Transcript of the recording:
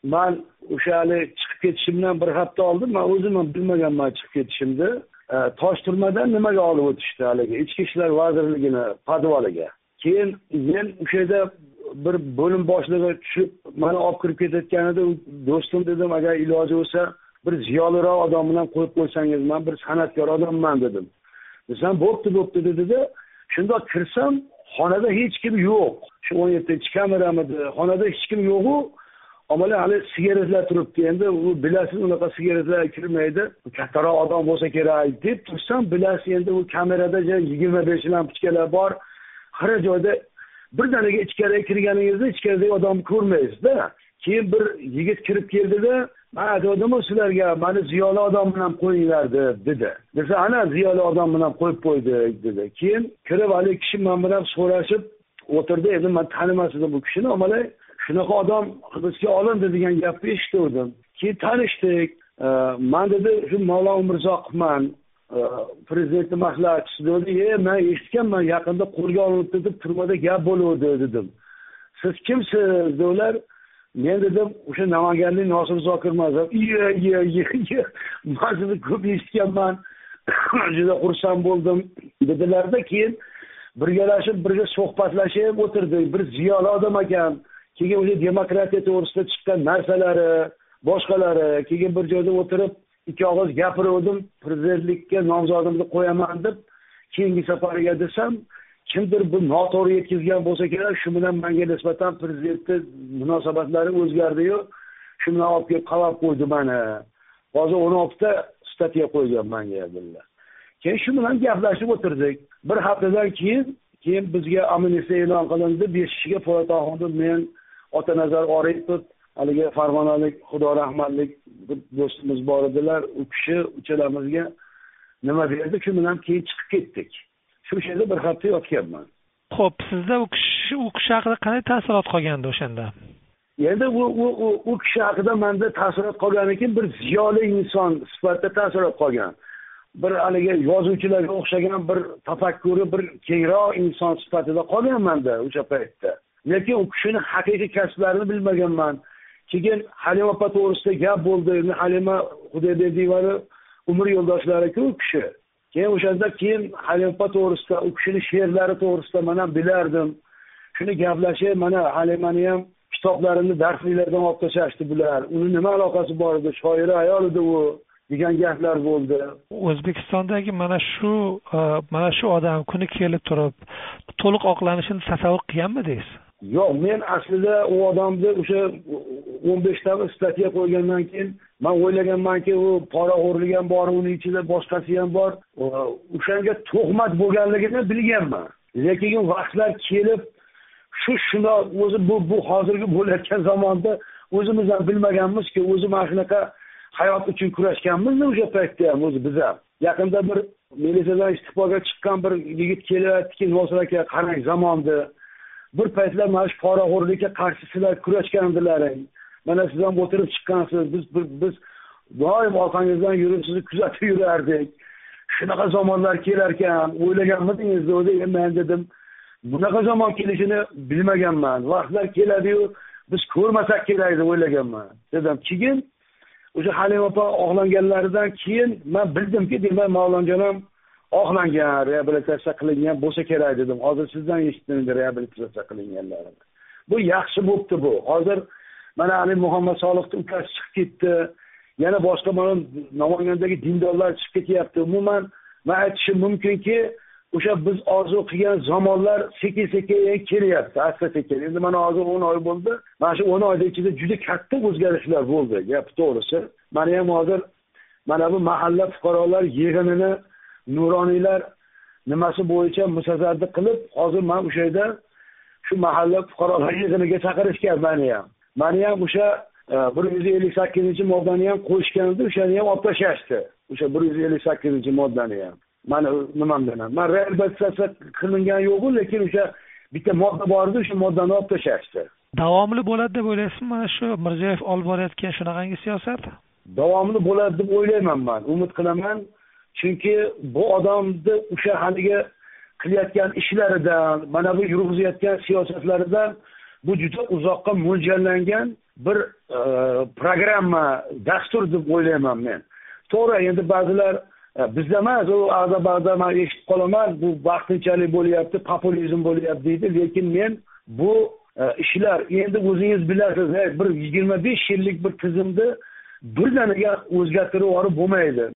men o'sha hali chiqib ketishimdan bir hafta oldin men o'zim ham bilmaganman chiqib ketishimni. Toshturmadan nimaga olib o'tishdi haligi Ichki ishlar vazirligini podvaliga. Keyin men o'sha yerda bir bo'lim boshlig'i tushib meni olib kirib ketayotganida do'stim dedim, agar iloji bo'lsa bir ziyoliroq odam bilan qo'yib qo'ysangiz, men bir san'atkor odamman dedim. Desam bo'pti dedi-da, shunda kirsam xonada hech kim yo'q. Shu 17-kameramidi, xonada hech kim yo'q-u, amalan hali sigaretlar turibdi. Endi u bilasiz, unaqa sigaretlar kirmaydi. Kattaroq odam bo'lsa kerak deb tursam, bilasiz endi u kamerada 25 lampochkalar bor. Har joyda birdaniga ichkariga kirganingizda ichkaridagi odamni ko'rmaysiz-da. Keyin bir yigit kirib keldi-da, "Men aytdim sizlarga, meni ziyoli odam bilan qo'yinglar" dedi. Desa, "Ana ziyoli odam bilan qo'yib qo'ydik" dedi. Keyin kirib hali kishi men bilan so'rashib o'tirdi. Endi men tanimasdim bu kishini, amalan shunaqa odam hibsga olindi degan gapni eshitdim. Keyin tanishdik. Men dedi, "Shu Mavlon Umurzoqovman, prezidentning maslahatchisi" dedi. Men eshitganman, yaqinda qo'lga olinibdi deb turmada gap bo'luvdi" dedim. "Siz kimsiz?" dedilar. Men dedim, "O'sha Namanganlik Nosir Zokirman." "Iye. Men sizni ko'p eshitganman. Juda xursand bo'ldim" dedilarda. Keyin birgalashib, birga suhbatlashib o'tirdik. Bir ziyoli odam ekan. Keyin o'sha demokratiya to'g'risida chiqqan narsalari, boshqalari, keyin bir joyda o'tirib ikki og'iz gapirdim, prezidentlikka nomzodimni qo'yaman deb. Keyingi safariga desam, kimdir bu noto'g'ri yetkazgan bo'lsa kerak, shu bilan menga nisbatan prezidentning munosabatlari o'zgardi-yu, shu bilan olib kelib qamab qo'ydi meni. Hozir 16 ta statiya qo'ygan menga dedilar. Keyin shu bilan gaplashib o'tirdik. Bir haftadan keyin bizga amnistiya e'lon qilindi. 5 kishiga Po'latoxonda men, Otanazar Oripov, haligi Farg'onalik Xudo rahmatlik bir do'stimiz bor edilar. U kishi uchalamizga nima berdi, shu bilan keyin chiqib ketdik. Shu yerda bir hafta yotganman. Xo'p, sizda u kishi haqida qanday taassurot qolgandi o'shanda? Endi u kishi haqida menda taassurot qolganikin bir ziyoli inson sifatida taassurot qolgan. Bir haligi yozuvchilarga o'xshagan bir tafakkuri, bir kengroq inson sifatida qolgan menda o'sha paytda. Lekin u kishini haqiqiy kasblarini bilmaganman. Keyin Halima opa to'g'risida gap bo'ldi. Halima Xudoyberdiyevani umr yo'ldoshlari-ku u kishi. Keyin o'shanda Halima opa to'g'risida, u kishini she'rlari to'g'risida men ham bilardim. Shuni gaplashib, mana Halimani ham kitoblarini darsliklardan olib tashlashdi bular. Uni nima aloqasi bor edi? Shoira ayol edi u degan gaplar bo'ldi. O'zbekistondagi mana shu odam kuni kelib turib to'liq oqlanishini tasavvur qilganmidingiz? Yo'q, men aslida u odamni o'sha 15 ta statiya qo'ygandan keyin men o'ylaganmanki, u poraxo'rlik ham bor, uning ichida boshqasi ham bor. O'shanga tuhmat bo'lganligini bilganman. Lekin vaqtlar kelib shuna o'zi bu hozirgi bo'layotgan zamonda o'zimiz ham bilmaganmizki, o'zi mana shunaqa hayot uchun kurashganmizmi o'sha paytda ham o'zi biz ham. Yaqinda bir militsiyadan istiqbolga chiqqan bir yigit kelyaptiki, Nosir aka, qarang zamonda bir paytlar mana shu poraxo'rlikka qarshi sizlar kurashgandilaring. Mana siz ham o'tirib chiqqansiz. Biz doim orqangizdan yurib sizni kuzatib yurardik. Shunaqa zamonlar kelar ekan, o'ylaganmidingiz dedi. Men dedim, bunaqa zamon kelishini bilmaganman. Vaqtlar keladi-yu, biz ko'rmasak kerak deb o'ylaganman. Dedim, keyin o'sha Halima opa oqlanganlaridan keyin men bildimki, demak Mavlonjon ham oqlangan, reabilitatsiya qilingan bo'lsa kerak dedim. Hozir sizdan eshitdim reabilitatsiya qilinganlarini. Bu yaxshi bo'pti bu. Hozir mana Ali Muhammad Soliqning ukasi chiqib ketdi. Yana boshqa mana Namangandagi dindorlar chiqib ketyapti. Umuman men aytishim mumkinki, o'sha biz orzu qilgan zamonlar sekin-sekin kelyapti, asta-sekin. Endi mana hozir 10 oy bo'ldi. Mana shu 10 oyda ichida juda katta o'zgarishlar bo'ldi, gap to'g'risi. Mana ham hozir mana bu mahalla fuqarolar yig'inini nuroniylar nimasi bo'yicha musazarda qilib, hozir men o'sha yerda shu mahalla fuqarolar yig'iniga chaqirishgan meni ham o'sha 158-moddani ham qo'shganda o'shani ham olib tashlashdi. O'sha 158-moddani ham. Mana nimamdan. Men reabilitatsiya qilingan yo'q, lekin o'sha bitta modda bor edi, o'sha moddani olib tashlashdi. Davomli bo'ladi deb o'ylaysizmi mana shu Mirziyoyev olib borayotgan shunaqangi siyosat? Davomli bo'ladi deb o'ylayman men, umid qilaman. Chunki bu odamni o'sha haligi qilayotgan ishlaridan, mana bu yurg'izayotgan siyosatlaridan bu juda uzoqqa mo'ljallangan bir programma, dastur deb o'ylayman men. To'g'ri, endi ba'zilar bizda emas, u ag'da-bag'da men eshitib qolaman, bu vaqtinchalik bo'lyapti, populizm bo'lyapti deydi, lekin men bu ishlar endi o'zingiz bilasiz, bir 25 yillik bir tizimni birdaniga o'zgartirib yuborib bo'lmaydi.